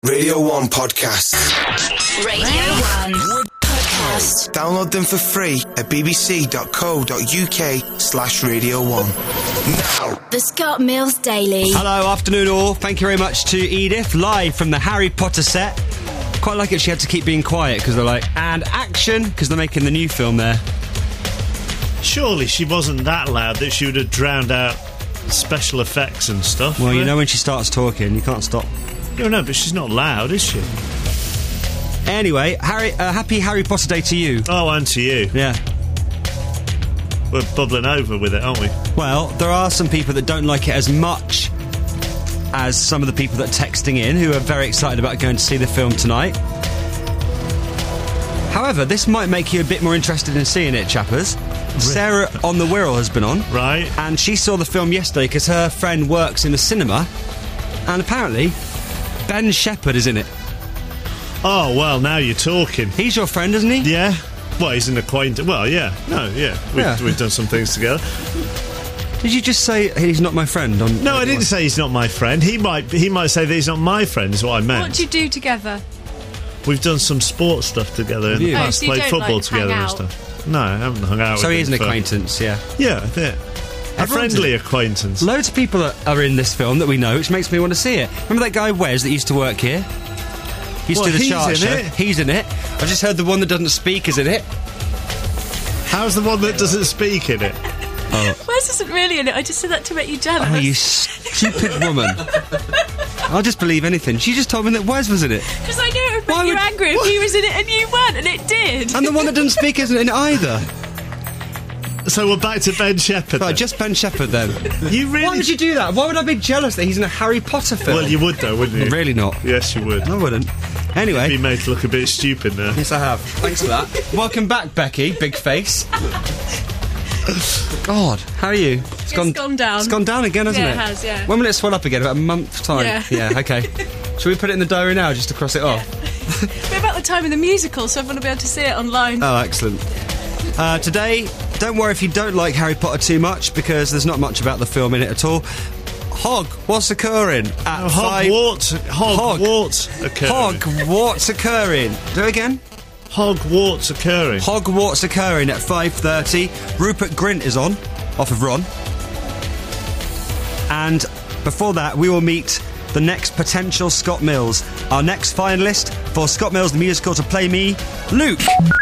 Radio 1 Podcasts. Radio 1 Podcast. Download them for free at bbc.co.uk/Radio 1. Now. The Scott Mills Daily. Hello, afternoon all. Thank you very much to Edith, live from the Harry Potter set. Quite like it she had to keep being quiet because they're like, and action, because they're making the new film there. Surely she wasn't that loud that she would have drowned out special effects and stuff. Well, you know when she starts talking, you can't stop. No, but she's not loud, is she? Anyway, happy Harry Potter Day to you. Oh, and to you. Yeah. We're bubbling over with it, aren't we? Well, there are some people that don't like it as much as some of the people that are texting in who are very excited about going to see the film tonight. However, this might make you a bit more interested in seeing it, chappers. Sarah on the Wirral has been on. Right. And she saw the film yesterday because her friend works in the cinema. And apparently, Ben Shepherd is in it. Oh, well, now you're talking. He's your friend, isn't he? Yeah. Well, he's an acquaintance. Well, yeah. No, yeah. We've done some things together. Did you just say he's not my friend? No, I didn't say he's not my friend. He might say that he's not my friend, is what I meant. What do you do together? We've done some sports stuff together in the past. So you played don't, football like, together hang and out? stuff. No, I haven't hung out with him. So he is an acquaintance, yeah. Yeah, yeah. A friendly acquaintance. Loads of people are in this film that we know, which makes me want to see it. Remember that guy Wes that used to work here? He used to do the chart show. He's in it. I just heard the one that doesn't speak is in it. How's the one that doesn't speak in it? Wes isn't really in it. I just said that to make you jealous. Oh, you stupid woman. I'll just believe anything. She just told me that Wes was in it. Because I knew it would make you angry if he was in it and you weren't, and it did. And the one that doesn't speak isn't in it either. So we're back to Ben Shepherd. Right, just Ben Shepherd then. You really? Why would you do that? Why would I be jealous that he's in a Harry Potter film? Well, you would though, wouldn't you? Really not. Yes, you would. I wouldn't. Anyway. You'd be made to look a bit stupid there. Yes, I have. Thanks for that. Welcome back, Becky. Big face. God, how are you? It's gone down. It's gone down again, hasn't it? Yeah, it has, yeah. When will it swell up again? About a month's time? Yeah. Okay. Shall we put it in the diary now, just to cross it off? We're about the time of the musical, so everyone will be able to see it online. Oh, excellent. Today, don't worry if you don't like Harry Potter too much, because there's not much about the film in it at all. What's occurring at Hogwarts occurring. Hogwarts occurring. Do it again. Hogwarts occurring. Hogwarts occurring at 5:30. Rupert Grint is on, off of Ron. And before that, we will meet the next potential Scott Mills. Our next finalist for Scott Mills the Musical to play me, Luke.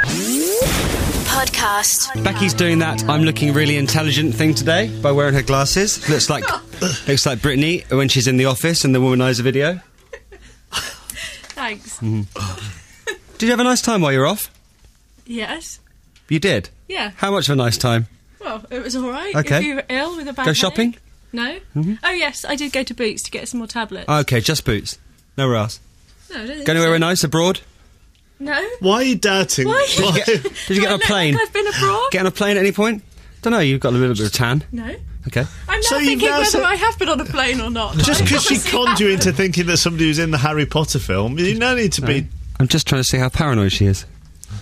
Podcast. Becky's doing that I'm looking really intelligent thing today by wearing her glasses. Looks like Brittany when she's in the office in the Womanizer video. Thanks. Did you have a nice time while you were off? Yes. You did? Yeah. How much of a nice time? Well, it was all right. Okay. If you were ill with a bad Go shopping? headache. No. Oh, yes, I did go to Boots to get some more tablets. Okay, just Boots. Nowhere else. No, I don't think Go anywhere so. nice abroad? No. Why are you doubting? Why? Did you get on a plane? Like I've been abroad? Get on a plane at any point? Don't know, you've got a little bit of tan. No. Okay. I'm So now you've thinking now whether said- I have been on a plane or not. Just because she conned you into thinking that somebody was in the Harry Potter film, you no need to be... I'm just trying to see how paranoid she is.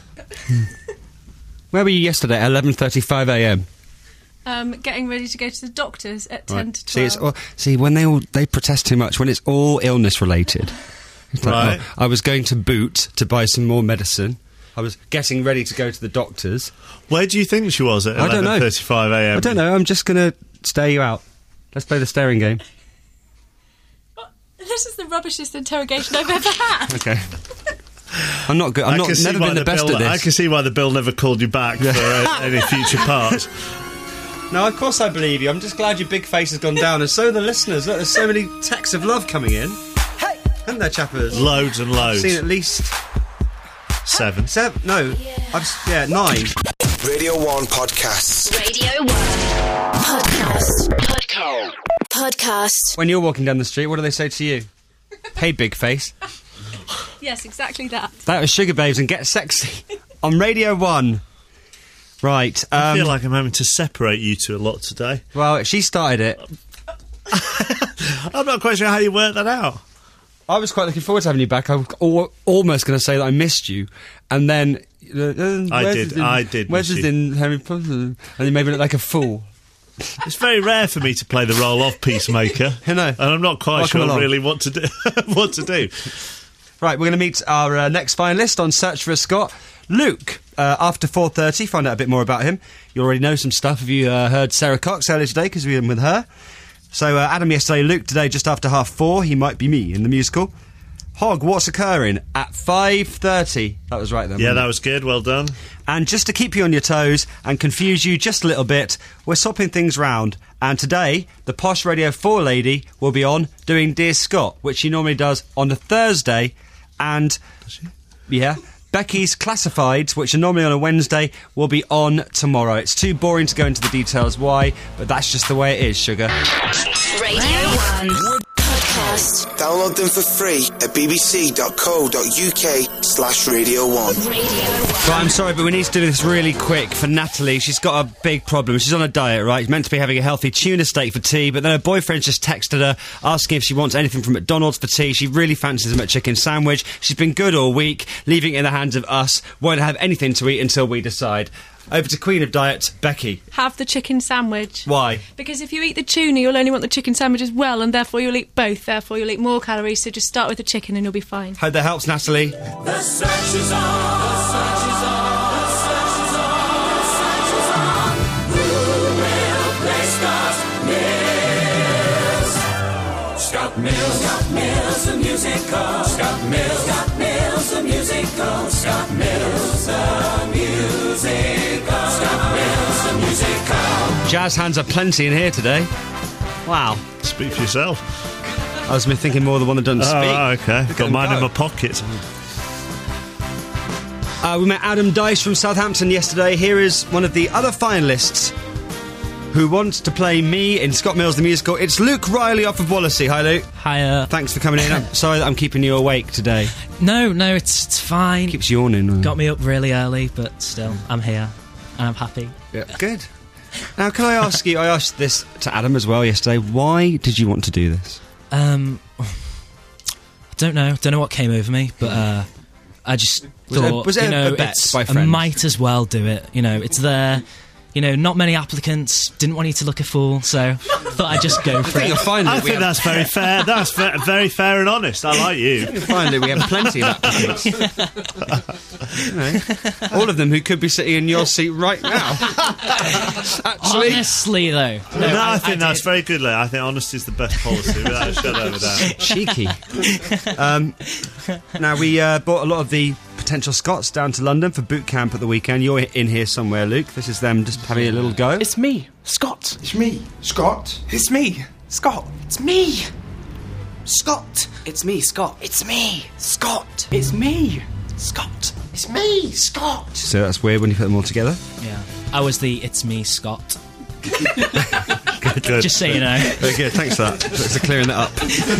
Where were you yesterday at 11:35am? Getting ready to go to the doctors at 10 to 12. See, when they protest too much, when it's all illness related. It's like, Right. I was going to Boot to buy some more medicine. I was getting ready to go to the doctors. Where do you think she was at I don't know. 11:35am? I don't know, I'm just going to stare you out. Let's play the staring game. This is the rubbishest interrogation I've ever had. Okay. I'm not good. I've never been the best at this. I can see why the Bill never called you back for any future parts. No, of course I believe you. I'm just glad your big face has gone down, and so are the listeners. Look, there's so many texts of love coming in. Hey! Haven't there, chappers? Loads and loads. I've seen at least... 7. 9. Radio 1 Podcasts. Radio 1 Podcast. When you're walking down the street, what do they say to you? Hey, big face. Yes, exactly that. That was Sugar Babes and Get Sexy on Radio 1. Right. I feel like I'm having to separate you two a lot today. Well, she started it. I'm not quite sure how you worked that out. I was quite looking forward to having you back. I was almost going to say that I missed you, and then I did. Where's this in Harry Potter? And you made me look like a fool. It's very rare for me to play the role of peacemaker. I know. And I'm not quite Welcome sure along. really what to do. Right, we're going to meet our next finalist on Search for a Scot, Luke. After 4:30, find out a bit more about him. You already know some stuff if you heard Sarah Cox earlier today, because we were in with her. So Adam yesterday, Luke today, just after 4:30. He might be me in the musical. Hog, what's occurring at 5:30? That was right then. Yeah, that was good. Well done. And just to keep you on your toes and confuse you just a little bit, we're swapping things round. And today, the Posh Radio 4 lady will be on doing Dear Scott, which she normally does on a Thursday. And, yeah, Becky's Classifieds, which are normally on a Wednesday, will be on tomorrow. It's too boring to go into the details why, but that's just the way it is, sugar. Radio 1 Podcast. Download them for free at bbc.co.uk/Radio 1. Radio 1. Right, I'm sorry, but we need to do this really quick for Natalie. She's got a big problem. She's on a diet, right? She's meant to be having a healthy tuna steak for tea, but then her boyfriend just texted her asking if she wants anything from McDonald's for tea. She really fancies a McChicken sandwich. She's been good all week, leaving it in the hands of us. Won't have anything to eat until we decide. Over to Queen of Diet, Becky. Have the chicken sandwich. Why? Because if you eat the tuna, you'll only want the chicken sandwich as well, and therefore you'll eat both. Therefore you'll eat more calories, so just start with the chicken and you'll be fine. Hope that helps, Natalie. The search is on. The search is on. The search is on. The search is on. Who will play Scott Mills? Scott Mills. Scott Mills, the musical. Scott Mills. Scott Mills, the musical. Scott Mills, the musical. Scott Mills, the musical. Jazz hands are plenty in here today. Wow. Speak for yourself. I was thinking more of the one that doesn't speak. Oh, okay. Look at Got them mine go. in my pocket. We met Adam Dice from Southampton yesterday. Here is one of the other finalists who wants to play me in Scott Mills the Musical. It's Luke Riley off of Wallasey. Hi, Luke. Hiya. Thanks for coming in. I'm sorry that I'm keeping you awake today. No, it's fine. Keeps yawning. Got me up really early, but still, I'm here. And I'm happy. Yeah, good. Now, can I ask you, I asked this to Adam as well yesterday, why did you want to do this? I don't know. Don't know what came over me, but I just thought, was it a bet by I friends? might as well do it. You know, it's there. You know, not many applicants. Didn't want you to look a fool, so thought I'd just go for it. You'll find I that we think have, that's very fair. That's very fair and honest. I like you. you'll find that we have plenty of applicants. You know, all of them who could be sitting in your seat right now. Actually, Honestly, though. No, I think that's did. very good, Lee. I think honesty is the best policy, without a shadow of a doubt. cheeky. Now, we brought a lot of the potential Scots down to London for boot camp at the weekend. You're in here somewhere, Luke. This is them just having a little go. It's me, Scott. It's me, Scott. It's me, Scott. It's me, Scott. It's me, Scott. It's me, Scott. It's me, Scott. It's me, Scott. So that's weird when you put them all together. Yeah. I was the It's Me, Scott. Good. Just so you know. Very good, thanks for that. Thanks for clearing that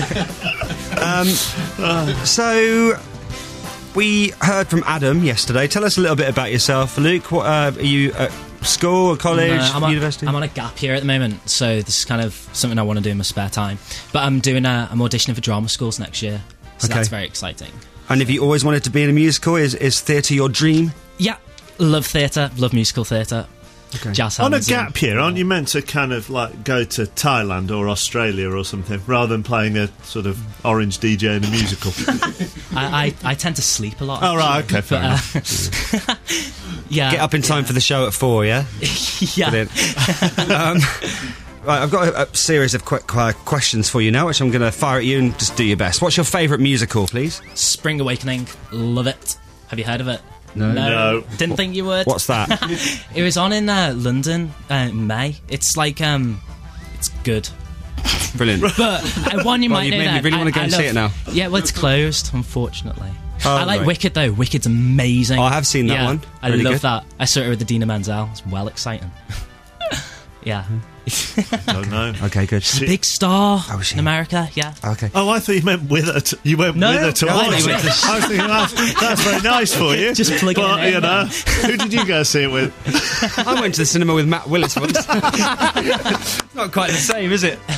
up. So, we heard from Adam yesterday. Tell us a little bit about yourself. Luke, what, are you at school or college, No, university? I'm on a gap year at the moment, so this is kind of something I want to do in my spare time. But I'm doing I'm auditioning for drama schools next year, so Okay. that's very exciting. And have you always wanted to be in a musical? Is theatre your dream? Yeah, love theatre, love musical theatre. Okay. Jazz On a hands gap year, aren't you meant to kind of like go to Thailand or Australia or something rather than playing a sort of orange DJ in a musical? I tend to sleep a lot. Oh, right, okay, fair enough. Yeah. Get up in time for the show at 4, yeah? Yeah. Brilliant. Right, I've got a series of quick questions for you now, which I'm going to fire at you and just do your best. What's your favourite musical, please? Spring Awakening, love it. Have you heard of it? No. Didn't think you would. What's that? It was on in London in May. It's like it's good. Brilliant. But one you Well, might you've know made me that. really wanna go and see it now. Yeah, well, it's closed, unfortunately. Oh, I like right. Wicked, though. Wicked's amazing. Oh, I have seen that Yeah, one. I Really love good. that. I saw it with Adina Menzel. It's well exciting. Yeah. Don't know. Okay, good. She's a big star Oh, is she? in America, yeah. Okay. Oh, I thought you meant with her. You went No, with her to no, watch I it. went to- I was thinking that's very nice for you. Just plug it but, in, you know, who did you go see it with? I went to the cinema with Matt Willis once. Not quite the same, is it?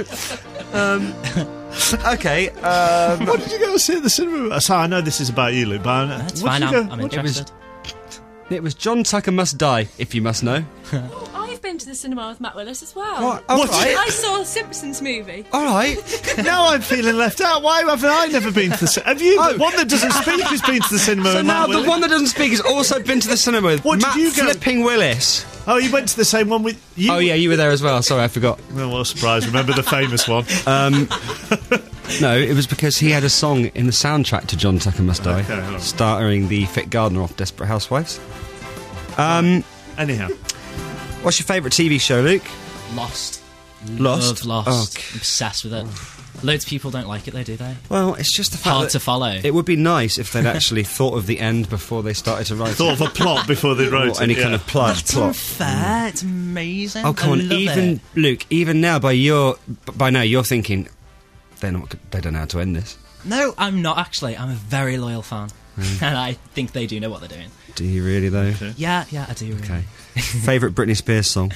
Okay. What did you go see at the cinema with? So I know this is about you, Luke, but That's what fine, did you I'm go- interested. It was John Tucker Must Die, if you must know. I've been been to the cinema with Matt Willis as well. What? All right. I saw a Simpsons movie. All right. Now I'm feeling left out. Why haven't I never been to the cinema? Have you? Oh. The one that doesn't speak has been to the cinema. So with now Matt the Willis? one that doesn't speak has also been to the cinema with What did Matt you go- flipping Willis. Oh, you went to the same one with you. Oh yeah, you were there as well. Sorry, I forgot. Well, what a surprise. Remember the famous one? No, it was because he had a song in the soundtrack to John Tucker Must Die, Okay, all right. starring the fit gardener off Desperate Housewives. Anyhow. What's your favourite TV show, Luke? Lost. Lost? Love Lost. Oh, okay. Obsessed with it. Loads of people don't like it though, do they? Well, it's just the fact Hard that to follow. it would be nice if they'd actually thought of the end before they started to write Thought of a plot before they wrote or it. any yeah. kind of plot. Unfair. It's amazing. Oh, come I on, love even it. Luke, even now by now you're thinking they don't know how to end this. No, I'm not actually. I'm a very loyal fan, and I think they do know what they're doing. Do you really though? Okay. Yeah, I do. Really. Okay. Favorite Britney Spears song?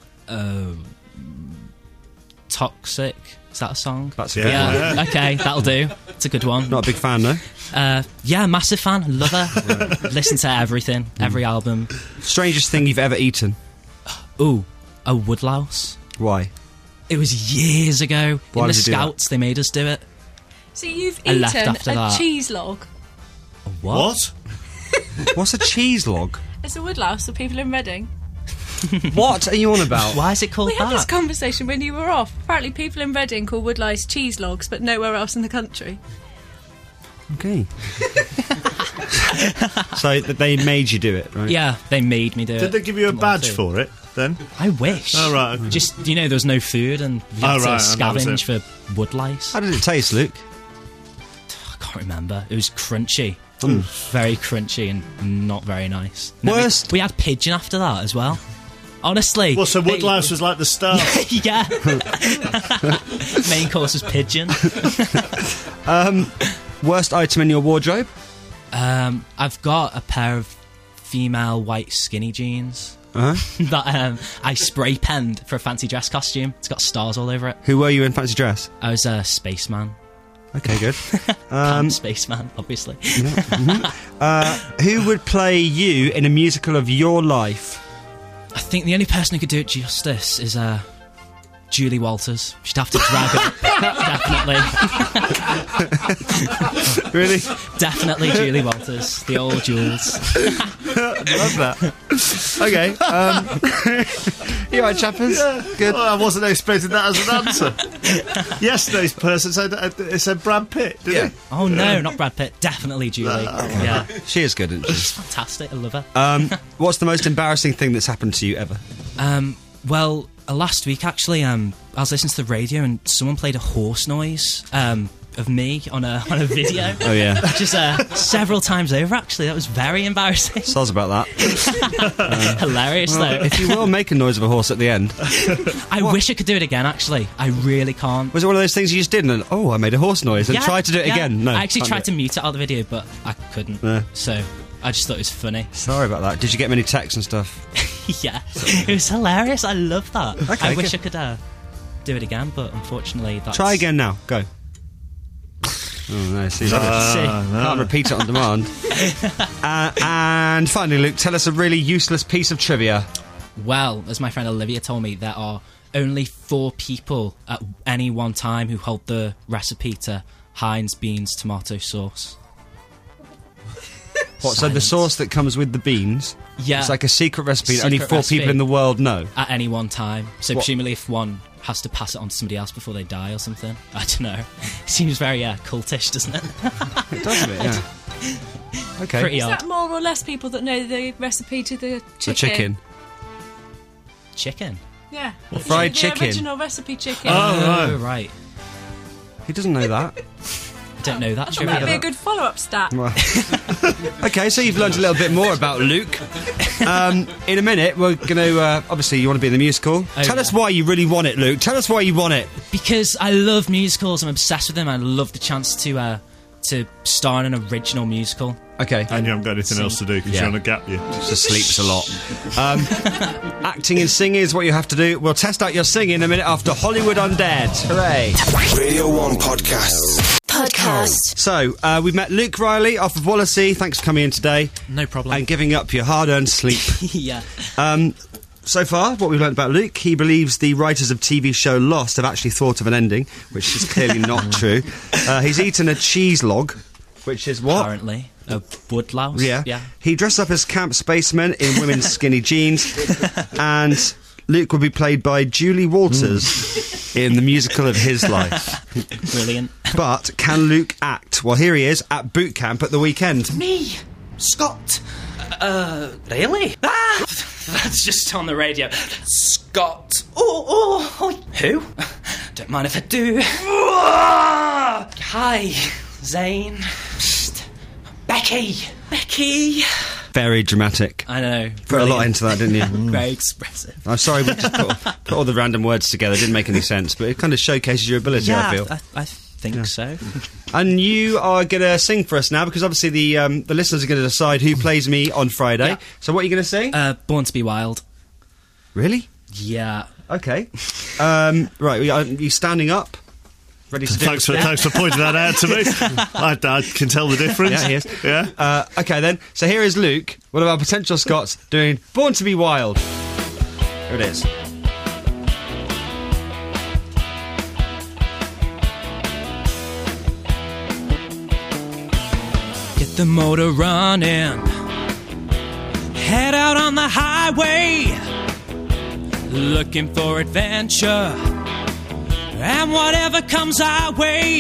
Toxic. Is that a song? That's Yeah. Yeah. Okay, that'll do. It's a good one. Not a big fan though. Yeah, massive fan. Love her. Listen to everything, every album. Strangest thing you've ever eaten? Ooh, a woodlouse. Why? It was years ago. Why in the did you do that? Scouts, they made us do it. So you've I left eaten after a that. cheese log. What? What's a cheese log? It's a woodlouse for people in Reading. What are you on about? Why is it called We had this that? conversation when you were off. Apparently people in Reading call woodlice cheese logs, but nowhere else in the country. Okay. So they made you do it, right? Yeah, they made me do it. Did they give you a Didn't want badge to. for it then? I wish. Oh, right, okay. Just, there was no food and you had Oh, to right, and that was scavenge it. for woodlice. How did it taste, Luke? I can't remember. It was crunchy. Very crunchy and not very nice. And then Worst- We had pigeon after that as well. Honestly. Well, so they- Woodlouse was like the star. Yeah. Main course was pigeon. Worst item in your wardrobe? I've got a pair of female white skinny jeans Uh-huh. that I spray penned for a fancy dress costume. It's got stars all over it. Who were you in fancy dress? I was a spaceman. Okay, good. Spaceman, obviously. Who would play you in a musical of your life? I think the only person who could do it justice is Julie Walters. She'd have to drag her. Really? Definitely Julie Walters. The old Jules. Love that. Okay. You alright, chappers? Good. Well, I wasn't expecting that as an answer. Yesterday's person said Brad Pitt, didn't he? Oh no, not Brad Pitt. Definitely Julie. Yeah. She is good, isn't she? She's fantastic. I love her. What's the most embarrassing thing that's happened to you ever? Well, last week actually, I was listening to the radio and someone played a horse noise of me on a video. Oh, yeah. Just several times over. Actually, that was very embarrassing. Soz about that. Hilarious though. If you will make a noise of a horse at the end. I wish I could do it again. Actually, I really can't. Was it one of those things you just did and oh, I made a horse noise and Yeah, tried to do it yeah. again? No. I actually can't tried do to mute it out of the video, but I couldn't. Yeah. So I just thought it was funny. it. Sorry about that. Did you get many texts and stuff? Yeah, it was hilarious. I love that. Okay, I wish good. I could do it again, but unfortunately, that's... Try again now. Go. Oh, no, see. Can't repeat it on demand. And finally, Luke, tell us a really useless piece of trivia. Well, as my friend Olivia told me, there are only 4 people at any one time who hold the recipe to Heinz beans tomato sauce. What, so the Silence. sauce that comes with the beans? Yeah. It's like a secret recipe that only Secret 4 recipe. people in the world know. At any one time. So What? presumably if one has to pass it on to somebody else before they die or something. I don't know. Seems very cultish, doesn't it? It does a bit, yeah. Okay. Pretty Is odd. that more or less people that know the recipe to the chicken? The chicken. Chicken? Yeah. fried the chicken? original recipe chicken. Oh, right. He doesn't know that. I don't know that That might be a trivia. good follow-up stat. Okay, so you've learned a little bit more about Luke. In a minute, we're going to... obviously, you want to be in the musical. Tell yeah. us why you really want it, Luke. Tell us why you want it. Because I love musicals. I'm obsessed with them. I love the chance to star in an original musical. Okay. And you haven't got anything else to do because Yeah. you're on a gap year. Just sleeps a lot. Acting and singing is what you have to do. We'll test out your singing in a minute after Hollywood Undead. Hooray. Radio 1 podcasts. Podcast. So, we've met Luke Riley off of Wallasey. Thanks for coming in today No problem. and giving up your hard-earned sleep. Yeah. so far, what we've learned about Luke, he believes the writers of TV show Lost have actually thought of an ending, which is clearly not true. He's eaten a cheese log, which is what? Apparently. A woodlouse? Yeah. He dressed up as Camp Spaceman in women's skinny jeans, and Luke will be played by Julie Walters in the musical of his life. Brilliant. But can Luke act? Well, here he is at boot camp at the weekend. Me, Scott. Really? Ah, that's just on the radio. Scott. Oh, who? Don't mind if I do. Hi, Zane. Psst. Becky. Very dramatic. I know. Put a lot into that, didn't you? Very expressive. I'm sorry, we just put all the random words together. It didn't make any sense, but it kind of showcases your ability, I feel. I think so. And you are going to sing for us now, because obviously the listeners are going to decide who plays me on Friday. Yeah. So what are you going to sing? Born to be Wild. Really? Yeah. Okay. Right, are you standing up? Ready to do Thanks for pointing that out to me. I can tell the difference. Yeah, he is. Yeah. Okay, then. So here is Luke, one of our potential Scots, doing Born to be Wild. Here it is. Get the motor running. Head out on the highway. Looking for adventure. And whatever comes our way,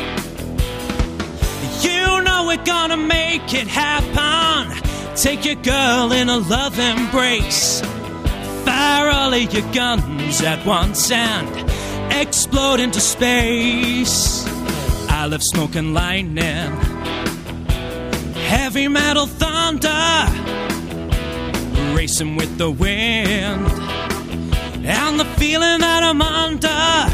you know we're gonna make it happen. Take your girl in a love embrace. Fire all of your guns at once and explode into space. I love smoke and lightning, heavy metal thunder, racing with the wind, and the feeling that I'm under.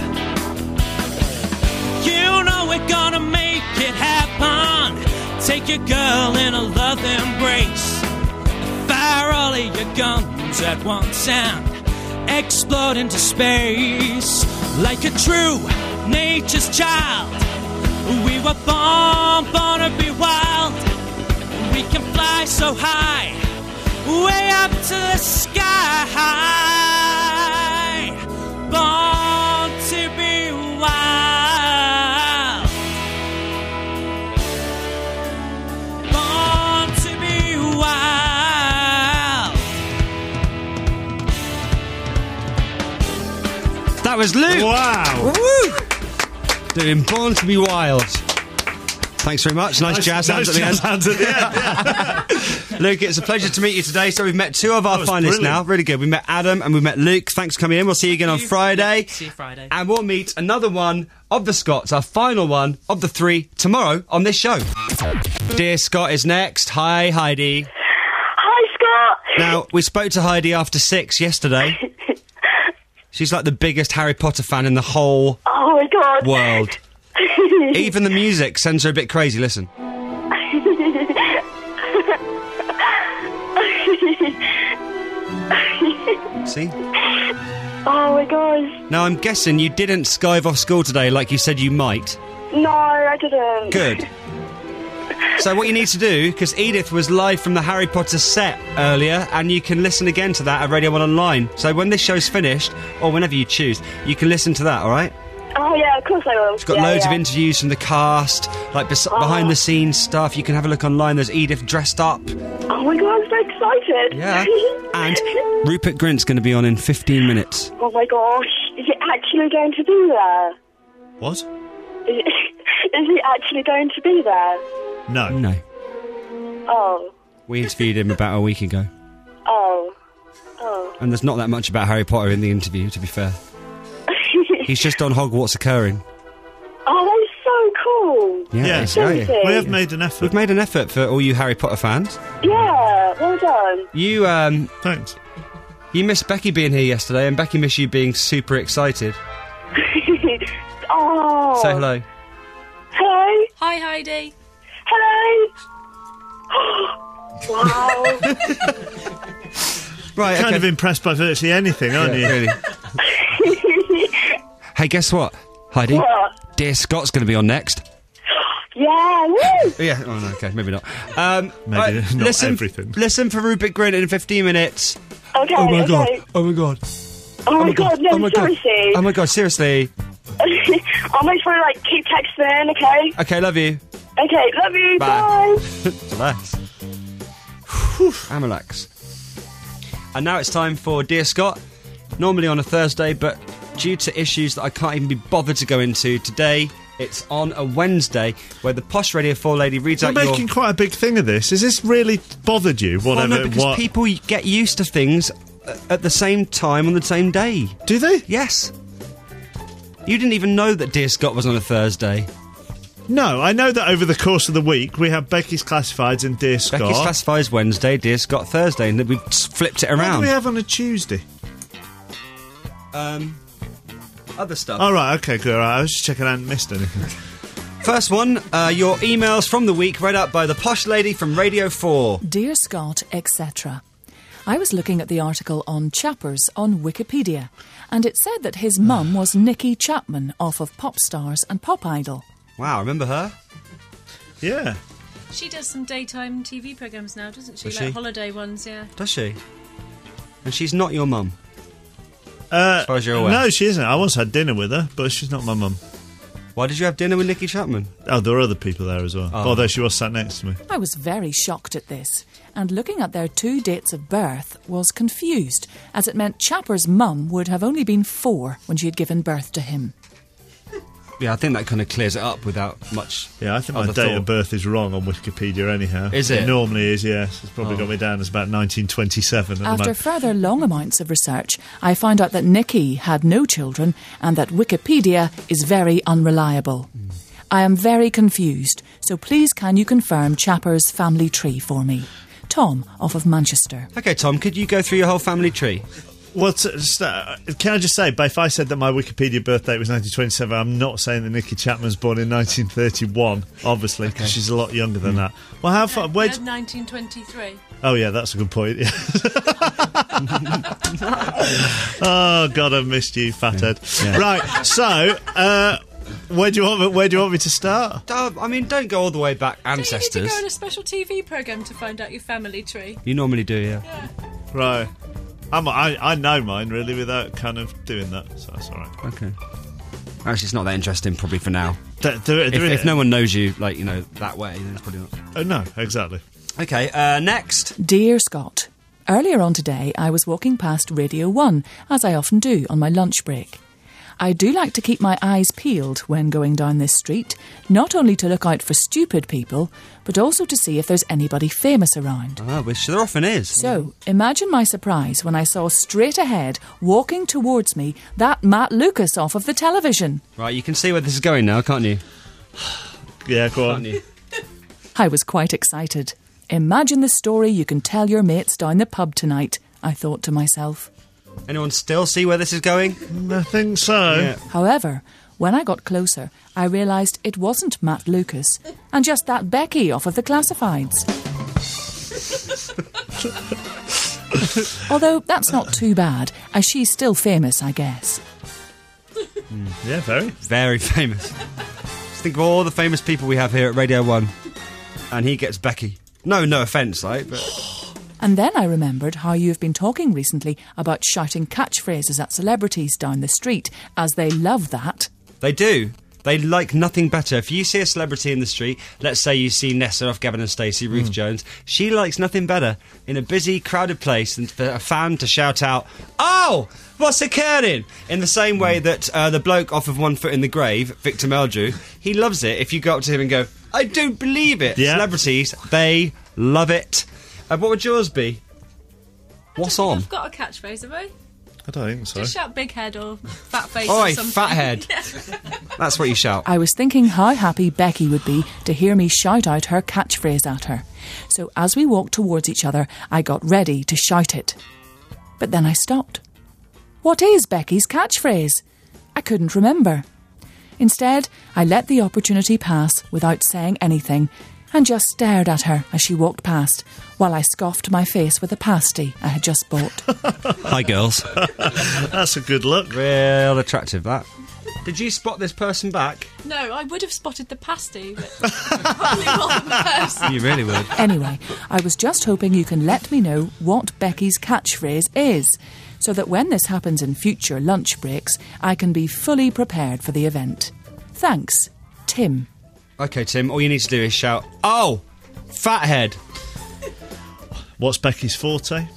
You know we're gonna make it happen. Take your girl in a love embrace. Fire all of your guns at once and explode into space. Like a true nature's child, we were born to be wild. We can fly so high, way up to the sky. Born to be wild. That was Luke. Wow. Woo! Doing Born to be Wild. Thanks very much. Nice jazz hands at the end. Luke, it's a pleasure to meet you today. So we've met two of our finalists now. Really good. We met Adam and we met Luke. Thanks for coming in. We'll see you again on Friday. See you Friday. And we'll meet another one of the Scots, our final one of the three, tomorrow on this show. Dear Scott is next. Hi, Heidi. Hi, Scott. Now, we spoke to Heidi after 6 yesterday. She's like the biggest Harry Potter fan in the whole my God. world. Even the music sends her a bit crazy. Listen. See? Oh my gosh. Now, I'm guessing you didn't skive off school today like you said you might. No, I didn't. Good. So what you need to do, because Edith was live from the Harry Potter set earlier, and you can listen again to that at Radio 1 Online. So when this show's finished, or whenever you choose, you can listen to that, alright? Oh yeah, of course I will. It's got loads of interviews from the cast, like behind the scenes stuff. You can have a look online. There's Edith dressed up. Oh my God, I'm so excited. Yeah. And Rupert Grint's going to be on in 15 minutes. Oh my gosh, is it actually going to be there? What? Is he actually going to be there? No. No. Oh. We interviewed him about a week ago. Oh. And there's not that much about Harry Potter in the interview, to be fair. He's just on Hogwarts Occurring. Oh, that is so cool. Yeah, Yes. it's great. We have made an effort. We've made an effort for all you Harry Potter fans. Yeah, well done. You, Thanks. you missed Becky being here yesterday, and Becky missed you being super excited. Oh. Say hello. Hello. Hi, Heidi. Hello. Wow. Right, Kind okay. of impressed by virtually anything, aren't you? Really. Hey, guess what, Heidi? What? Dear Scott's going to be on next. Yeah, woo. Yeah, oh no, okay, maybe not. Maybe not listen, everything. Listen for Rupert Grint in 15 minutes Okay, Oh my okay. god. Oh my god. Oh my god, no, Oh my god. seriously. Oh my god, seriously. I'll make sure to, like, keep texting in, okay? Okay, love you. Okay, love you, Bye. bye. Relax. And relax. And now it's time for Dear Scott. Normally on a Thursday, but due to issues that I can't even be bothered to go into today, it's on a Wednesday where the Posh Radio 4 lady reads You're out your... making quite a big thing of this. Has this really bothered you? Well, Whatever. no, because people get used to things at the same time on the same day. Do they? Yes. You didn't even know that Dear Scott was on a Thursday. No, I know that over the course of the week we have Becky's Classifieds and Dear Scott. Becky's Classifieds Wednesday, Dear Scott Thursday, and then we flipped it What do around. we have on a Tuesday? Other stuff. Oh, right, okay, good. All right, I was just checking I hadn't missed anything. First one, your emails from the week read out by the Posh lady from Radio 4. Dear Scott, etc. I was looking at the article on Chappers on Wikipedia, and it said that his mum was Nikki Chapman off of Pop Stars and Pop Idol. Wow, remember her? Yeah. She does some daytime TV programmes now, doesn't she? Does Like she? holiday ones, yeah. Does she? And she's not your mum. As far as you're aware. No, she isn't. I once had dinner with her, but she's not my mum. Why did you have dinner with Nikki Chapman? Oh, there were other people there as well. Oh. Although she was sat next to me. I was very shocked at this, and looking at their 2 dates of birth was confused, as it meant Chapper's mum would have only been 4 when she had given birth to him. Yeah, I think that kind of clears it up without much. Yeah, I think my other date thought. of birth is wrong on Wikipedia anyhow. Is it? It normally is, yes. It's probably got me down as about 1927 at the After moment. further long amounts of research, I found out that Nikki had no children and that Wikipedia is very unreliable. I am very confused, so please can you confirm Chapper's family tree for me? Tom, off of Manchester. Okay, Tom, could you go through your whole family tree? Well, can I just say, but if I said that my Wikipedia birth date was 1927, I'm not saying that Nikki Chapman's born in 1931, obviously, because she's a lot younger than that. Well, how far... We had 1923. Oh, yeah, that's a good point. Yeah. Oh, God, I've missed you, fathead. Yeah. Right, so... Where do you want me to start? I mean, don't go all the way back Don't you need to ancestors. go on a special TV programme to find out your family tree? You normally do, yeah. Right. I know mine, really, without kind of doing that, so that's all right. Okay. Actually, it's not that interesting, probably, for now. If no one knows you, like, you know, that way, then it's probably not. Oh, no, exactly. Okay, next. Dear Scott, earlier on today I was walking past Radio 1, as I often do on my lunch break. I do like to keep my eyes peeled when going down this street, not only to look out for stupid people, but also to see if there's anybody famous around. Oh, which there often is. So, imagine my surprise when I saw straight ahead, walking towards me, that Matt Lucas off of the television. Right, you can see where this is going now, can't you? Yeah, go on. Can't you? I was quite excited. Imagine the story you can tell your mates down the pub tonight, I thought to myself. Anyone still see where this is going? I think so. Yeah. However, when I got closer, I realised it wasn't Matt Lucas, and just that Becky off of the Classifieds. Although that's not too bad, as she's still famous, I guess. Yeah, very. Very famous. Just think of all the famous people we have here at Radio 1. And he gets Becky. No offence, like, but... And then I remembered how you've been talking recently about shouting catchphrases at celebrities down the street, as they love that. They do. They like nothing better. If you see a celebrity in the street, let's say you see Nessa off Gavin and Stacey, Ruth Jones, she likes nothing better in a busy, crowded place than for a fan to shout out, "Oh, what's occurring?" In the same way that the bloke off of One Foot in the Grave, Victor Meldrew, he loves it if you go up to him and go, "I don't believe it." Yeah. Celebrities, they love it. What would yours be? What's on? I've got a catchphrase, have I? I don't think so. Just shout big head or fat face Oi, or something. fathead. That's what you shout. I was thinking how happy Becky would be to hear me shout out her catchphrase at her. So as we walked towards each other, I got ready to shout it. But then I stopped. What is Becky's catchphrase? I couldn't remember. Instead, I let the opportunity pass without saying anything and just stared at her as she walked past while I scoffed my face with a pasty I had just bought. Hi, girls. That's a good look. Real attractive, that. Did you spot this person back? No, I would have spotted the pasty, but probably wasn't the person. You really would. Anyway, I was just hoping you can let me know what Becky's catchphrase is, so that when this happens in future lunch breaks, I can be fully prepared for the event. Thanks, Tim. OK, Tim, all you need to do is shout, "Oh, fathead." What's Becky's forte?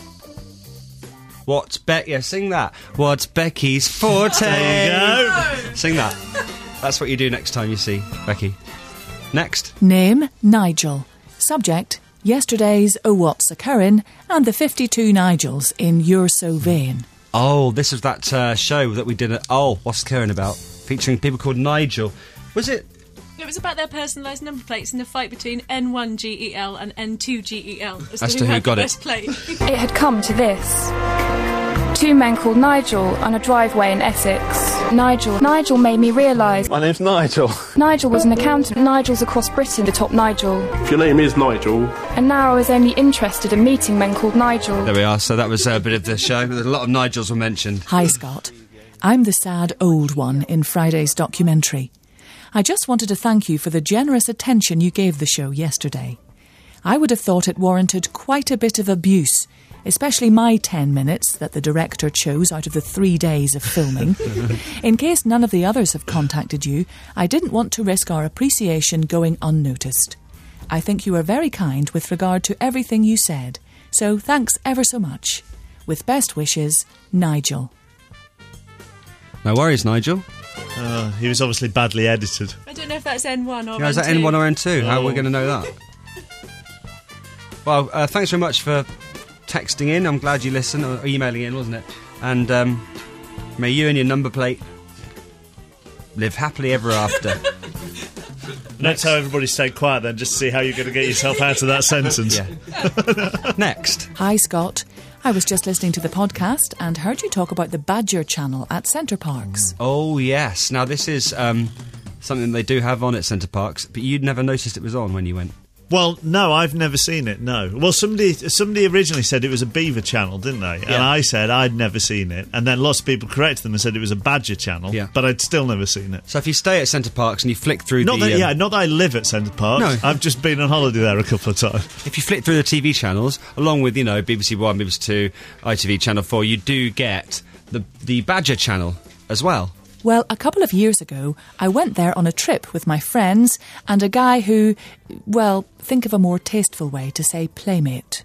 Yeah, sing that. What's Becky's forte? There you go. Sing that. That's what you do next time you see Becky. Next. Name, Nigel. Subject, yesterday's Oh What's Occurring and the 52 Nigels in You're So Vain. Oh, this was that show that we did at Oh, What's Occurring About, featuring people called Nigel. Was it? It was about their personalised number plates in the fight between N1GEL and N2GEL as to who got had the it. best plate. It had come to this. Two men called Nigel on a driveway in Essex. Nigel made me realise. My name's Nigel. Nigel was an accountant. Nigel's across Britain, the top Nigel. If your name is Nigel. And now I was only interested in meeting men called Nigel. There we are. So that was a bit of the show. A lot of Nigels were mentioned. Hi, Scott. I'm the sad old one in Friday's documentary. I just wanted to thank you for the generous attention you gave the show yesterday. I would have thought it warranted quite a bit of abuse, especially my 10 minutes that the director chose out of the 3 days of filming. In case none of the others have contacted you, I didn't want to risk our appreciation going unnoticed. I think you were very kind with regard to everything you said, so thanks ever so much. With best wishes, Nigel. No worries, Nigel. He was obviously badly edited. I don't know if that's N1 or N2. Yeah, is that N1 or N2? How are we going to know that? Well, thanks very much for texting in. I'm glad you listened, or emailing in, wasn't it? And may you and your number plate live happily ever after. Next time everybody stay quiet then, just to see how you're going to get yourself out of that sentence. Yeah. Next. Hi, Scott. I was just listening to the podcast and heard you talk about the Badger channel at Centre Parks. Oh, yes. Now, this is something they do have on at Centre Parks, but you'd never noticed it was on when you went. Well, no, I've never seen it, no. Well, somebody originally said it was a beaver channel, didn't they? Yeah. And I said I'd never seen it. And then lots of people corrected them and said it was a badger channel, Yeah. but I'd still never seen it. So if you stay at Centre Parks and you flick through Not that I live at Centre Parks. No. I've just been on holiday there a couple of times. If you flick through the TV channels, along with, BBC One, BBC Two, ITV Channel 4, you do get the Badger channel as well. Well, a couple of years ago, I went there on a trip with my friends and a guy who, well, think of a more tasteful way to say playmate.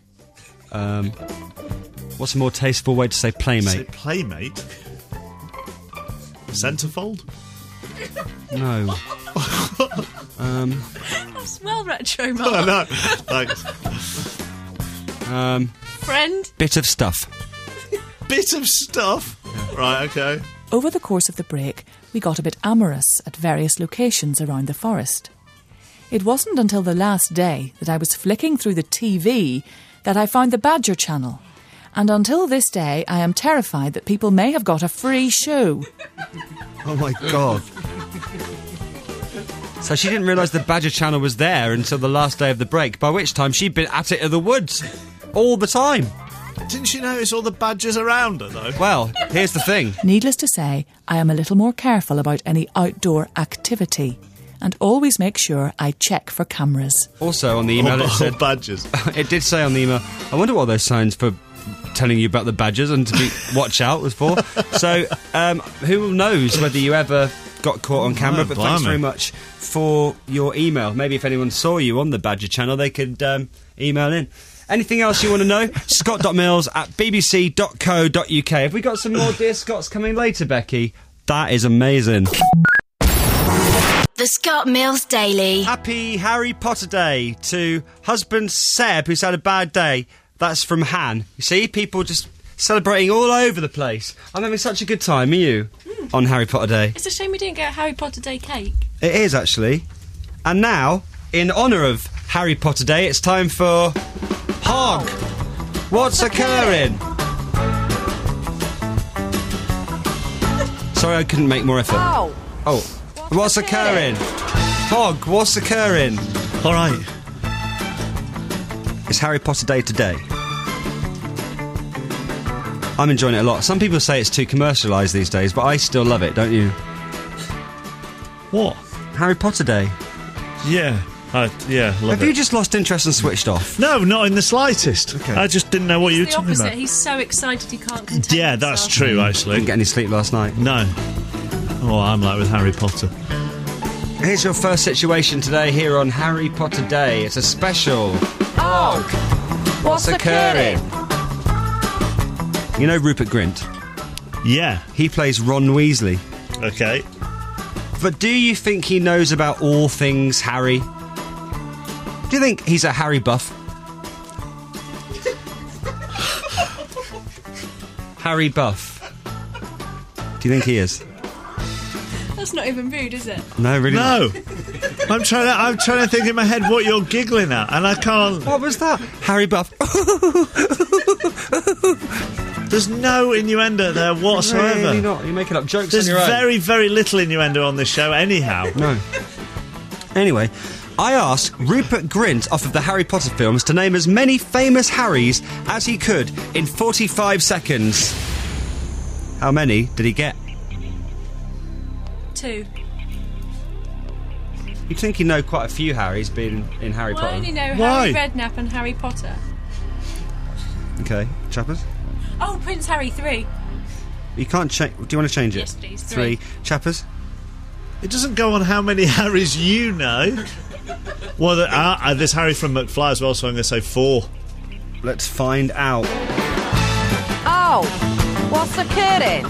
What's a more tasteful way to say playmate? Say playmate? Centrefold? No. That's well retro, Mark. Oh, no. Thanks. Friend? Bit of stuff. Bit of stuff? Yeah. Right, okay. Over the course of the break, we got a bit amorous at various locations around the forest. It wasn't until the last day that I was flicking through the TV that I found the Badger channel. And until this day, I am terrified that people may have got a free show. Oh, my God. So she didn't realise the Badger channel was there until the last day of the break, by which time she'd been at it in the woods all the time. Didn't you notice all the badgers around her, though? Well, here's the thing. Needless to say, I am a little more careful about any outdoor activity and always make sure I check for cameras. Also, on the email it said... badgers. It did say on the email, I wonder what those signs for telling you about the badgers and to be watch out was for. So, who knows whether you ever got caught on camera, but thanks very much for your email. Maybe if anyone saw you on the Badger channel, they could email in. Anything else you want to know? scott.mills@bbc.co.uk. Have we got some more Dear Scots coming later, Becky? That is amazing. The Scott Mills Daily. Happy Harry Potter Day to husband Seb, who's had a bad day. That's from Han. You see, people just celebrating all over the place. I'm having such a good time, are you, on Harry Potter Day? It's a shame we didn't get a Harry Potter Day cake. It is, actually. And now, in honour of Harry Potter Day, it's time for... Hog! What's occurring? Sorry, I couldn't make more effort. Ow. Oh, what's occurring? Hog, what's occurring? All right. It's Harry Potter Day today. I'm enjoying it a lot. Some people say it's too commercialised these days, but I still love it, don't you? What? Harry Potter Day. Yeah. Love Have you just lost interest and switched off? No, not in the slightest. Okay. I just didn't know what you were The talking opposite. about. He's so excited he can't contain Yeah, himself. that's true, actually. Didn't get any sleep last night. No. Oh, I'm like with Harry Potter. Here's your first situation today here on Harry Potter Day. It's a special. Oh, what's occurring? You know Rupert Grint? Yeah. He plays Ron Weasley. Okay. But do you think he knows about all things Harry? Do you think he's a Harry buff? Harry buff. Do you think he is? That's not even rude, is it? No, really No. not. I'm trying to think in my head what you're giggling at, and I can't. What was that? Harry buff. There's no innuendo there whatsoever. Really not. You're making up jokes There's on your own. very, very little innuendo on this show anyhow. No. Anyway, I asked Rupert Grint off of the Harry Potter films to name as many famous Harrys as he could in 45 seconds. How many did he get? 2. You'd think he'd know quite a few Harrys being in Harry Well, I Potter. only know Why? Harry Redknapp and Harry Potter. Okay, Chappers? Oh, Prince Harry 3. You can't change. Do you want to change it? Yes, please. 3. Chappers? It doesn't go on how many Harrys you know. Well, there's Harry from McFly as well, so I'm going to say 4. Let's find out. Oh, what's occurring?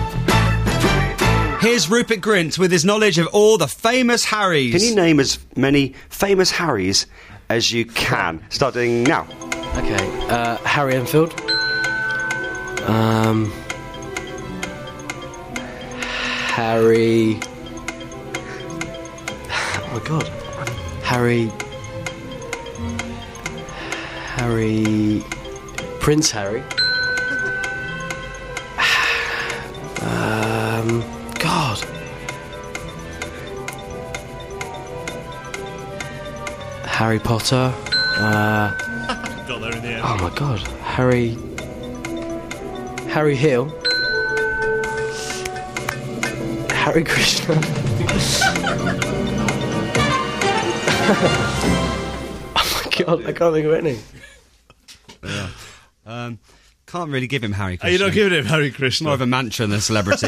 Here's Rupert Grint with his knowledge of all the famous Harrys. Can you name as many famous Harrys as you can? Starting now. Okay, Harry Enfield. Harry. Oh my god. Harry. Prince Harry. God. Harry Potter. Got there in the end. Oh my god. Harry Hill. Harry Krishna. Oh my god, I can't think of any. Yeah. Can't really give him Harry Krishna. Are you not giving him Harry Krishna? More of a mantra than a celebrity.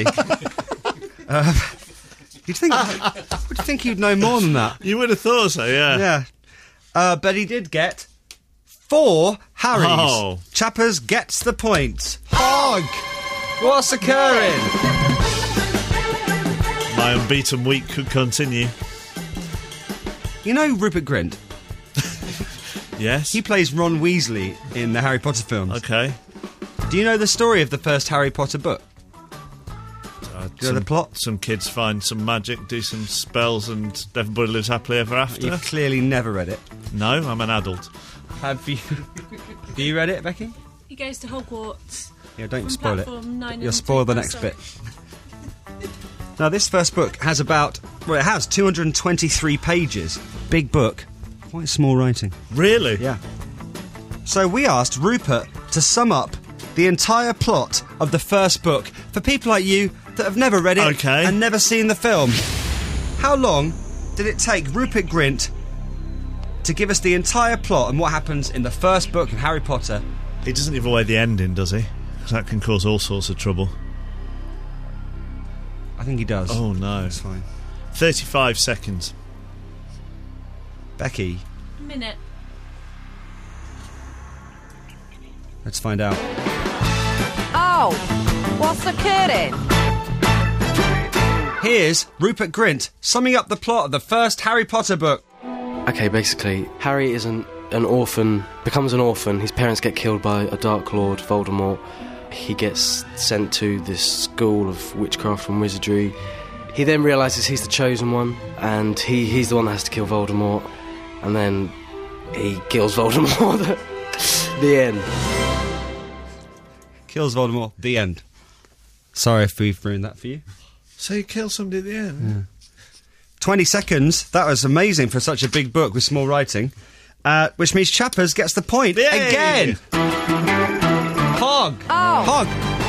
You'd think he'd know more than that. You would have thought so, yeah. Yeah. But he did get 4 Harrys. Oh. Chappers gets the point. Hog! What's occurring? My unbeaten week could continue. You know Rupert Grint? Yes. He plays Ron Weasley in the Harry Potter films. Okay. Do you know the story of the first Harry Potter book? Do you know the plot? Some kids find some magic, do some spells, and everybody lives happily ever after. You've clearly never read it. No, I'm an adult. Have you? Have you read it, Becky? He goes to Hogwarts. Yeah, don't From spoil it. platform 9 You'll and spoil the 3. next bit. Now, this first book has it has 223 pages. Big book. Quite small writing. Really? Yeah. So we asked Rupert to sum up the entire plot of the first book for people like you that have never read it and never seen the film. How long did it take Rupert Grint to give us the entire plot and what happens in the first book of Harry Potter? He doesn't give away the ending, does he? Because that can cause all sorts of trouble. I think he does. Oh, no. That's fine. 35 seconds. Becky, A minute. let's find out. Oh, what's occurring? Here's Rupert Grint summing up the plot of the first Harry Potter book. Okay, basically, Harry is an orphan, becomes an orphan. His parents get killed by a Dark Lord, Voldemort. He gets sent to this school of witchcraft and wizardry. He then realises he's the chosen one, and he's the one that has to kill Voldemort. And then he kills Voldemort. The end. Kills Voldemort. The end. Sorry if we've ruined that for you. So you kill somebody at the end? Yeah. 20 seconds. That was amazing for such a big book with small writing. Which means Chappers gets the point Yay! again. Hog. Oh. Hog.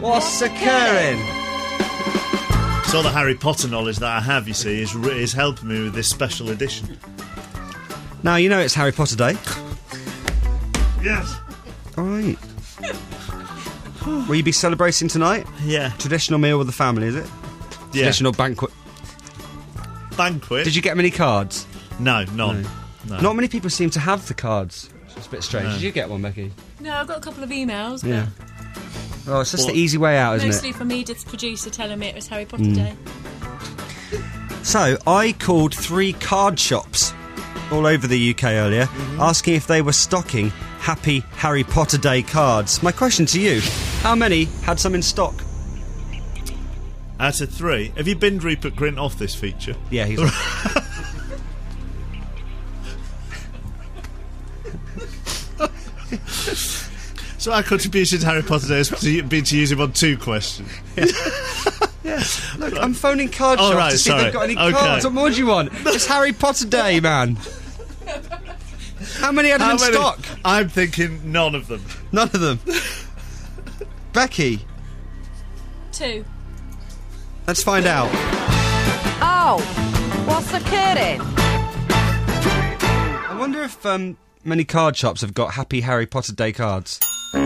What's occurring? It's all the Harry Potter knowledge that I have, you see, is helping me with this special edition. Now, you know it's Harry Potter Day. Yes. All right. Will you be celebrating tonight? Yeah. Traditional meal with the family, is it? Yeah. Traditional banquet. Banquet? Did you get many cards? No, none. No. Not many people seem to have the cards. It's a bit strange. No. Did you get one, Becky? No, I've got a couple of emails. but Yeah. Oh, it's just the easy way out, isn't Mostly it? from Edith's producer telling me it was Harry Potter Day. So, I called 3 card shops all over the UK earlier, asking if they were stocking Happy Harry Potter Day cards. My question to you, how many had some in stock? Out of 3. Have you binned Rupert Grint off this feature? Yeah, he's... So our contribution to Harry Potter Day has been to use him on 2 questions. Yeah. Look, I'm phoning card shops right, to see if they've got any cards. What more do you want? It's Harry Potter Day, man. How many had them in stock? I'm thinking none of them. None of them. Becky, 2. let's find out. Oh, what's occurring? I wonder if many card shops have got Happy Harry Potter Day cards.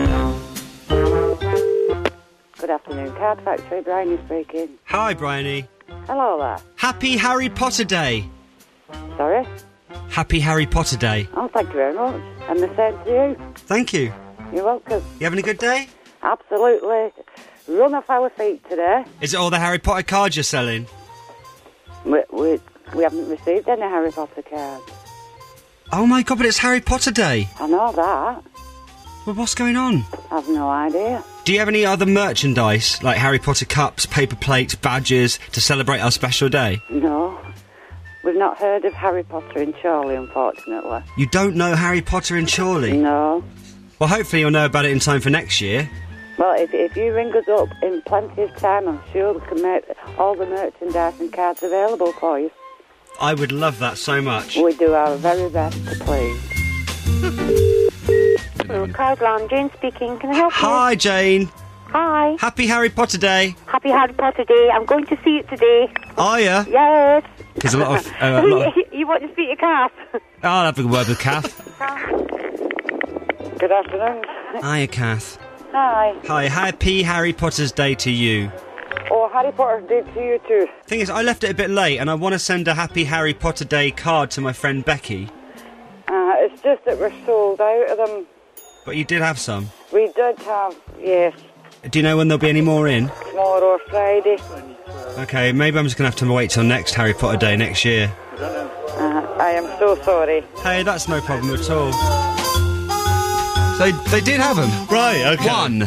Good afternoon, Card Factory, Bryony speaking. Hi, Bryony. Hello there. Happy Harry Potter Day. Sorry? Happy Harry Potter Day. Oh, thank you very much. And the same to you. Thank you. You're welcome. You having a good day? Absolutely. Run off our feet today. Is it all the Harry Potter cards you're selling? We haven't received any Harry Potter cards. Oh my god, but it's Harry Potter Day. I know that. Well, what's going on? I've no idea. Do you have any other merchandise, like Harry Potter cups, paper plates, badges, to celebrate our special day? No. We've not heard of Harry Potter in Chorley, unfortunately. You don't know Harry Potter in Chorley? No. Well, hopefully you'll know about it in time for next year. Well, if you ring us up in plenty of time, I'm sure we can make all the merchandise and cards available for you. I would love that so much. We do our very best to please. Hello, Cardland, Jane speaking. Can I help you? Hi, Jane. Hi. Happy Harry Potter Day. Happy Harry Potter Day. I'm going to see it today. Are ya? Yes. There's a lot of... You want to speak to Kath? I'll have a word with Kath. Good afternoon. Hiya, Kath. Hi. Hi, happy Harry Potter's Day to you. Oh, Harry Potter's Day to you too. Thing is, I left it a bit late and I want to send a Happy Harry Potter Day card to my friend Becky. It's just that we're sold out of them. But you did have some. We did have, yes. Do you know when there'll be any more in? Tomorrow or Friday. Okay, maybe I'm just going to have to wait till next Harry Potter Day next year. I am so sorry. Hey, that's no problem at all. So they did have them. Right, okay. 1.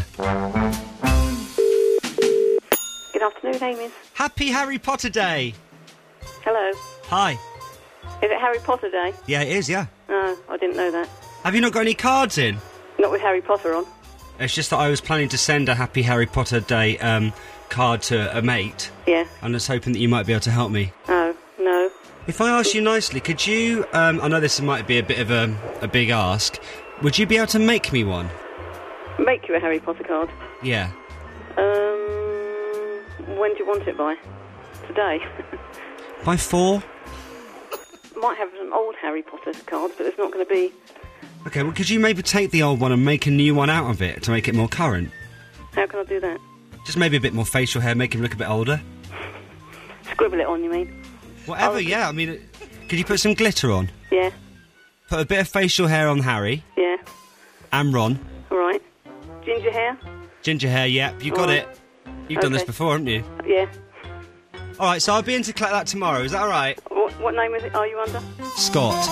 Good afternoon, Amy. Happy Harry Potter Day. Hello. Hi. Is it Harry Potter Day? Yeah, it is, yeah. Oh, I didn't know that. Have you not got any cards in? Not with Harry Potter on. It's just that I was planning to send a Happy Harry Potter Day card to a mate. Yeah. And I was hoping that you might be able to help me. Oh, no. If I ask you nicely, could you... I know this might be a bit of a big ask. Would you be able to make me one? Make you a Harry Potter card? Yeah. When do you want it by? Today? By 4? Might have some old Harry Potter cards, but it's not going to be... Okay, well, could you maybe take the old one and make a new one out of it to make it more current? How can I do that? Just maybe a bit more facial hair, make him look a bit older. Scribble it on, you mean? Whatever, yeah. I mean, could you put some glitter on? Yeah. Put a bit of facial hair on Harry. Yeah. And Ron. All right. Ginger hair? Ginger hair, yep. You got it. You've done this before, haven't you? Yeah. All right, so I'll be in to collect that tomorrow. Is that all right? What name are you under? Scott.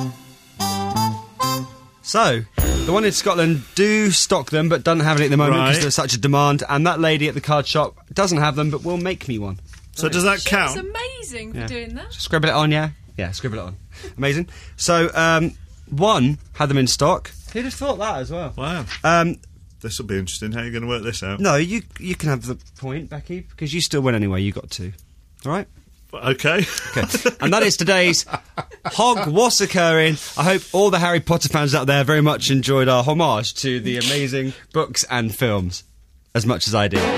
So, the one in Scotland do stock them, but doesn't have it at the moment because there's such a demand. And that lady at the card shop doesn't have them, but will make me one. So does that count? It's amazing for doing that. Scribble it on, yeah? Yeah, scribble it on. Amazing. So, 1 had them in stock. Who'd have thought that as well? Wow. This will be interesting. How are you going to work this out? No, you can have the point, Becky, because you still win anyway. You got 2. All right? Okay. And that is today's Hog What's Occurring. I hope all the Harry Potter fans out there very much enjoyed our homage to the amazing books and films. as much as I do.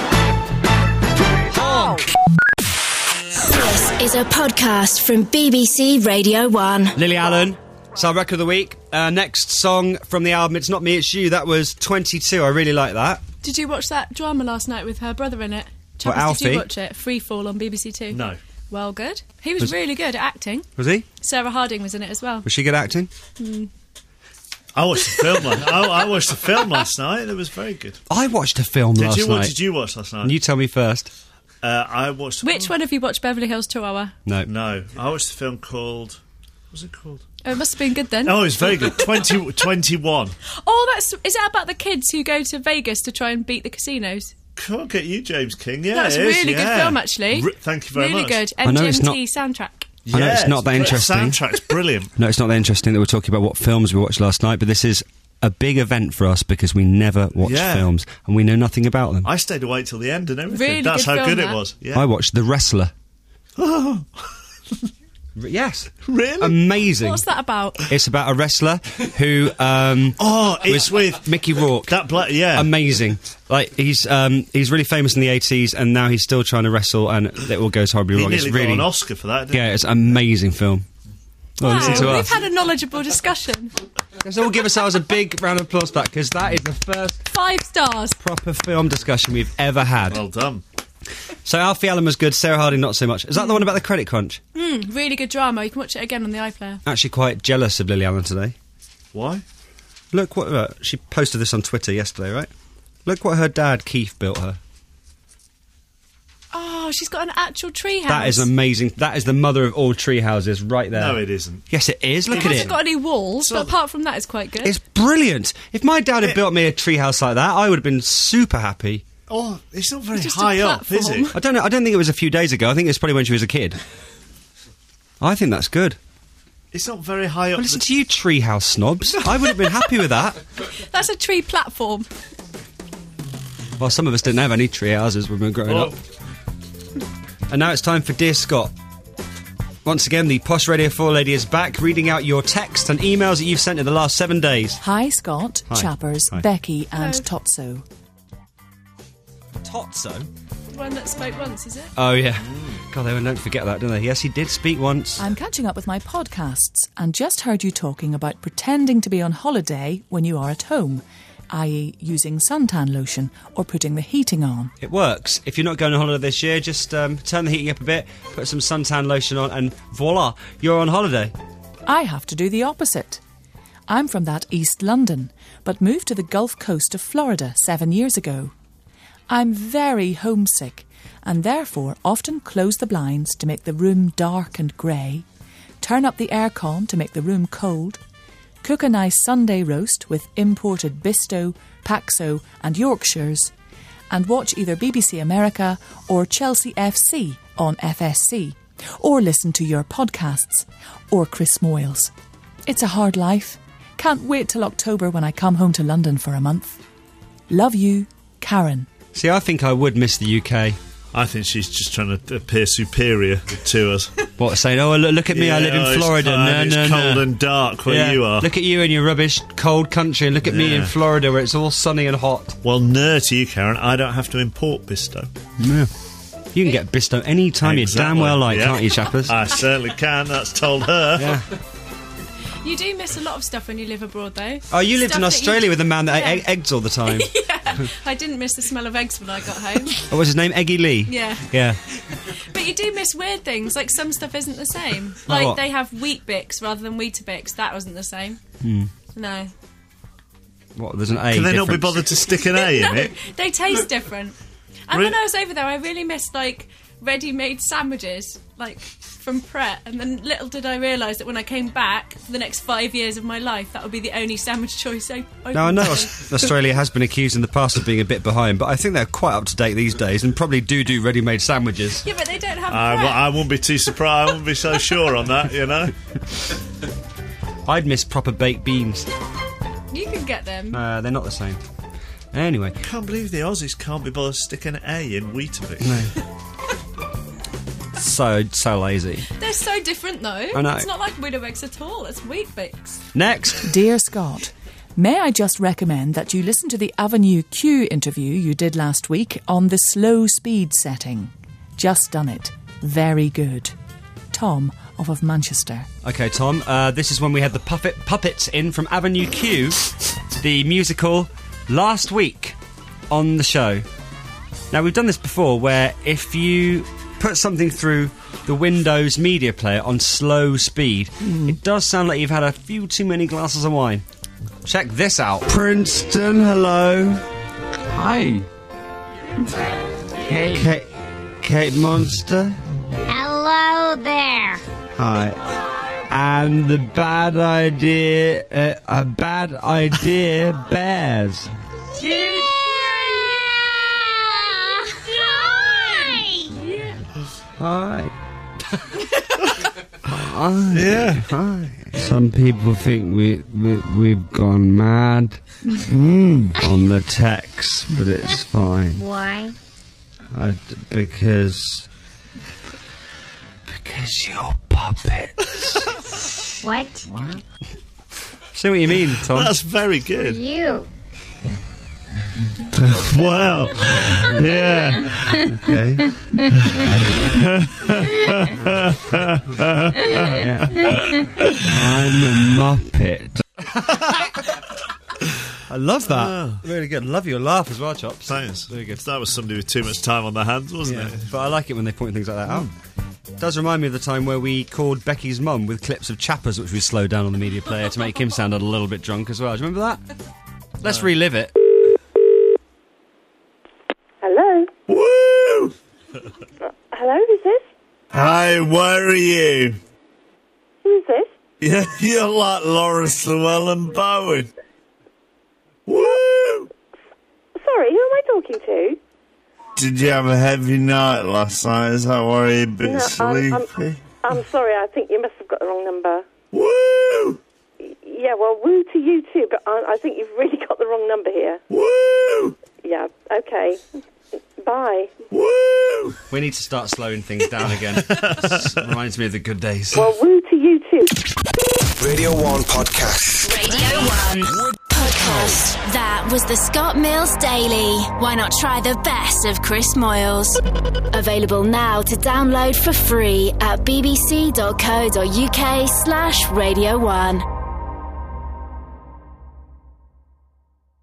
This is a podcast from BBC Radio 1. Lily Allen, it's our record of the week. Next song from the album, It's Not Me, It's You. That was 22. I really like that. Did you watch that drama last night with her brother in it? What, Chappers, did Alfie? you watch it? Free Fall on BBC Two? No. Well, good. He was really good at acting. Was he? Sarah Harding was in it as well. Was she good at acting? I watched the film. I watched the film last night. It was very good. I watched a film last night. What did you watch last night? You tell me first. I watched. Which one have you watched? Beverly Hills Chihuahua? No. I watched the film called. What was it called? Oh, it must have been good then. Oh, it was very good. 21. Oh, is it about the kids who go to Vegas to try and beat the casinos? Can't get you, James King. Yeah, That's a really good film, actually. Thank you very much. Really good. I know it's not- MGMT soundtrack. I know it's not that interesting. The soundtrack's brilliant. No, it's not that interesting that we're talking about what films we watched last night, but this is a big event for us because we never watch films and we know nothing about them. I stayed awake till the end and everything. Really That's good how film, good that. it was. Yeah. I watched The Wrestler. Oh, Yes. really? Amazing. What's that about? It's about a wrestler who it's with Mickey Rourke. that black. Yeah. Amazing. Like he's really famous in the 80s and now he's still trying to wrestle and it all goes horribly He wrong. nearly It's really got an Oscar for that. Didn't Yeah, it's an amazing film. Well, listen to Wow, us. we've had a knowledgeable discussion. Let's all give ourselves a big round of applause for that because that is the first 5 stars. proper film discussion we've ever had. Well done. So Alfie Allen was good, Sarah Harding not so much. Is that the one about the credit crunch? Really good drama. You can watch it again on the iPlayer. Actually quite jealous of Lily Allen today. Why? Look what she posted this on Twitter yesterday, right? Look what her dad Keith built her. Oh, she's got an actual tree house. That is amazing. That is the mother of all tree houses right there. No, it isn't. Yes, it is. Look It at hasn't it. got any walls, but apart from that, it's quite good. It's brilliant. If my dad had built me a tree house like that, I would have been super happy. Oh, it's not very Just a high up, is platform. it? I don't know. I don't think it was a few days ago. I think it was probably when she was a kid. I think that's good. It's not very high up. Well, listen to you, treehouse snobs. I would have been happy with that. That's a tree platform. Well, some of us didn't have any tree houses when we were growing up. And now it's time for Dear Scott. Once again, the Posh Radio 4 lady is back, reading out your texts and emails that you've sent in the last 7 days. Hi, Scott, Hi. Chappers, Hi. Becky, and Hello. Totso. Totso? The one that spoke once, is it? Oh, yeah. God, they don't forget that, do they? Yes, he did speak once. I'm catching up with my podcasts and just heard you talking about pretending to be on holiday when you are at home, i.e. using suntan lotion or putting the heating on. It works. If you're not going on holiday this year, just turn the heating up a bit, put some suntan lotion on, and voila, you're on holiday. I have to do the opposite. I'm from that East London, but moved to the Gulf Coast of Florida 7 years ago. I'm very homesick and therefore often close the blinds to make the room dark and grey, turn up the aircon to make the room cold, cook a nice Sunday roast with imported Bisto, Paxo and Yorkshires, and watch either BBC America or Chelsea FC on FSC, or listen to your podcasts, or Chris Moyles. It's a hard life. Can't wait till October when I come home to London for a month. Love you, Karen. See, I think I would miss the UK. I think she's just trying to appear superior to us. What, saying, oh, look at me, I live in Florida. It's cold and dark where you are. Look at you in your rubbish cold country, and look at me in Florida where it's all sunny and hot. Well, to you, Karen, I don't have to import Bisto. Yeah. You can get Bisto any time you damn well like, can't you, Chappers? I certainly can, that's told her. Yeah. You do miss a lot of stuff when you live abroad, though. Oh, you lived Stuff in that Australia with a man that ate Yeah. eggs all the time. Yeah, I didn't miss the smell of eggs when I got home. What was his name? Eggy Lee? Yeah. Yeah. But you do miss weird things, like some stuff isn't the same. Like Like what? they have Wheat Bix rather than Weetabix. That wasn't the same. No. What, there's an A Can they not be difference? bothered to stick an A in it? They taste different. And Really? when I was over there, I really missed, like, ready-made sandwiches, like, from Pret. And then little did I realise that when I came back, for the next 5 years of my life, that would be the only sandwich choice I Now, I know Australia has been accused in the past of being a bit behind, but I think they're quite up to date these days and probably do ready-made sandwiches. Yeah, but they don't have I Pret. wouldn't be too surprised. I wouldn't be so sure on that, you know? I'd miss proper baked beans. You can get them. They're not the same. Anyway. I can't believe the Aussies can't be bothered to stick an A in Weetabix. So lazy. They're so different, though. I know. It's not like Weetabix at all. It's Wheat Bix. Next. Dear Scott, May I just recommend that you listen to the Avenue Q interview you did last week on the slow speed setting. Just done it. Very good. Tom of Manchester. Okay, Tom, this is when we had the puppets in from Avenue Q, the musical, last week on the show. Now, we've done this before, where if you put something through the Windows media player on slow speed, it does sound like you've had a few too many glasses of wine. Check this out. Princeton, hello. Hi. Hey. Kate Monster. Hello there. Hi. And the bad idea bears. Hi. Yeah. Hi. Some people think we've gone mad on the text, but it's fine. Why? Because you're puppets. What? See what you mean, Tom? That's very good. You. Wow. Yeah. Okay. I'm a muppet. I love that. Really good. Love your laugh as well, Chops. Thanks. Very good. That was somebody with too much time on their hands, wasn't it? But I like it when they point things like that out. It does remind me of the time where we called Becky's mum with clips of Chappers, which we slowed down on the media player to make him sound a little bit drunk as well. Do you remember that? Let's relive it. Hello? Woo! Hello, who's this? Hi, where are you? Who's this? Yeah, you're like Laura Llewellyn Bowen. Woo! Sorry, who am I talking to? Did you have a heavy night last night? Is that why you're a bit sleepy? I'm sorry, I think you must have got the wrong number. Woo! Yeah, well, woo to you too, but I think you've really got the wrong number here. Woo! Yeah, okay. Bye. Woo! We need to start slowing things down again. Reminds me of the good days. Well, woo to you too. Radio 1 Podcast. Radio 1 Podcast. That was the Scott Mills Daily. Why not try the best of Chris Moyles? Available now to download for free at bbc.co.uk/Radio 1.